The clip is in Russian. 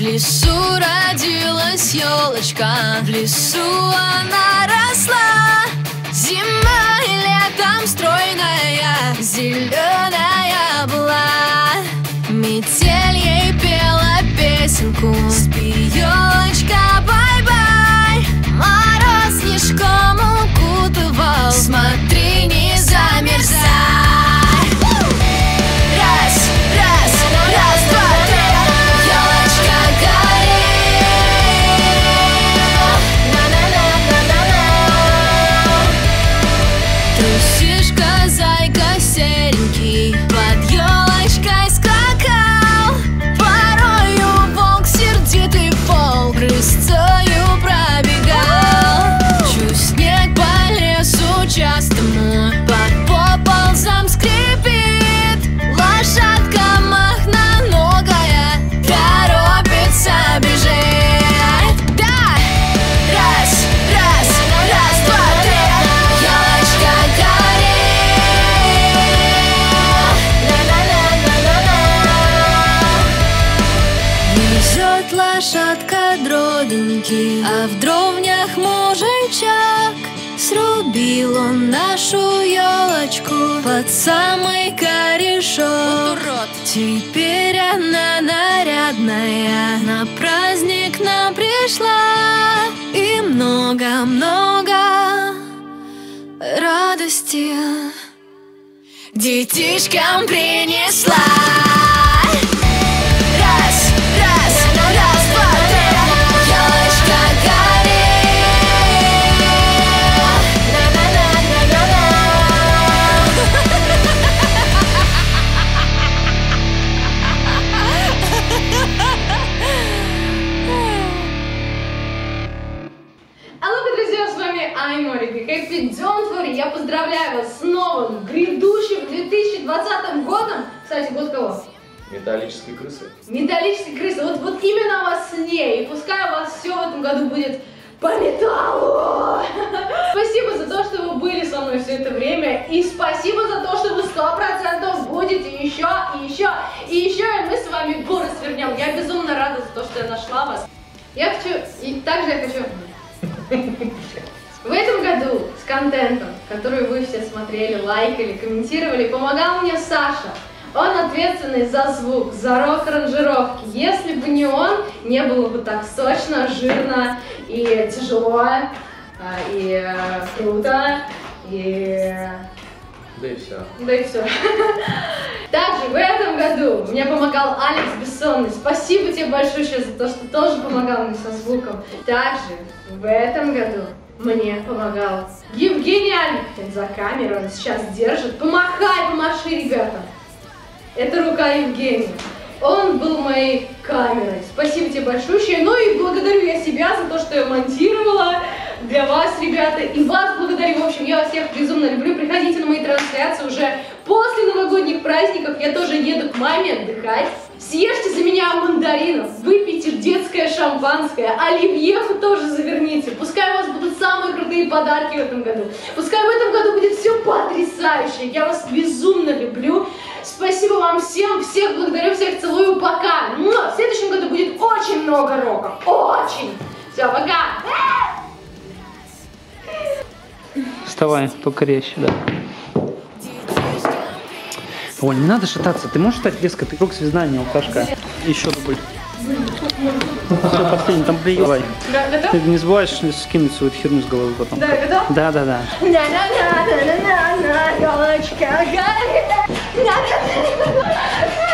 лесу родилась елочка, в лесу она росла. Зимой и летом стройная, зеленая была. Метель ей пела песенку: спи, елочка, бай-бай. Мороз снежком укутывал, смотри, не замерзай. Раз, раз, раз, два, три, елочка, гори. На-на-на-на-на-на. Трусишка, зайка серенький под елочкой скакал. Порою волк, сердитый волк, рысцою пробегал. Чуть снег по лесу частому под поползом скрипит. Лошадка мохноногая торопится бежит. Да! Раз, раз, раз, два, три, елочка, гори. На-на-на-на-на-на. Везет лошадка дробинки, а в дровнях мужичок. Срубил он нашу елочку под самый корешок. Теперь она нарядная на праздник нам пришла. И много-много радости детишкам принесла. Раз, раз, раз, два, три, елочка, гори. Алло, друзья, с вами Айморик и Happy Don't Worry. Я поздравляю вас с новым, грядущим 2020 годом. Кстати, год кого? Металлической крысы. Металлической крысы. Вот именно у вас с ней. И пускай у вас все в этом году будет по металлу. Спасибо за то, что вы были со мной все это время. И спасибо за то, что вы 100% будете еще, и еще, и еще. И мы с вами горы свернем. Я безумно рада за то, что я нашла вас. Я хочу, и также я хочу... В этом году с контентом, который вы все смотрели, лайкали, комментировали, помогал мне Саша. Он ответственный за звук, за рок-аранжировки. Если бы не он, не было бы так сочно, жирно и тяжело, и круто, и... Да и все. Да и все. Также в этом году мне помогал Алекс Бессонный. Спасибо тебе большое за то, что тоже помогал мне со звуком. Также в этом году мне помогал Евгений Алихтин за камеру. Он сейчас держит. Помаши, ребята. Это рука Евгения. Он был моей камерой. Спасибо тебе большое. Ну и благодарю я себя за то, что я монтировала для вас, ребята. И вас благодарю. В общем, я вас всех безумно люблю. Приходите на мои трансляции уже после новогодних праздников. Я тоже еду к маме отдыхать. Съешьте за меня мандаринов, выпейте детское шампанское, оливьеху тоже заверните. Пускай у вас будут самые крутые подарки в этом году. Пускай в этом году будет все потрясающе. Я вас безумно люблю. Спасибо вам всем, всех благодарю, всех целую, пока. Но в следующем году будет очень много рока, очень. Все, пока. Вставай, только резче, да. Оль, не надо шататься, ты можешь стать резко, ты рок-звезда, не алкашка. Еще дубль. Все, последний, там приезжай. Да, готов? Ты не забываешь скинуть свою херню с головы потом. Да, готов? Да, да, да. На-на-на-на-на-на, елочка горит.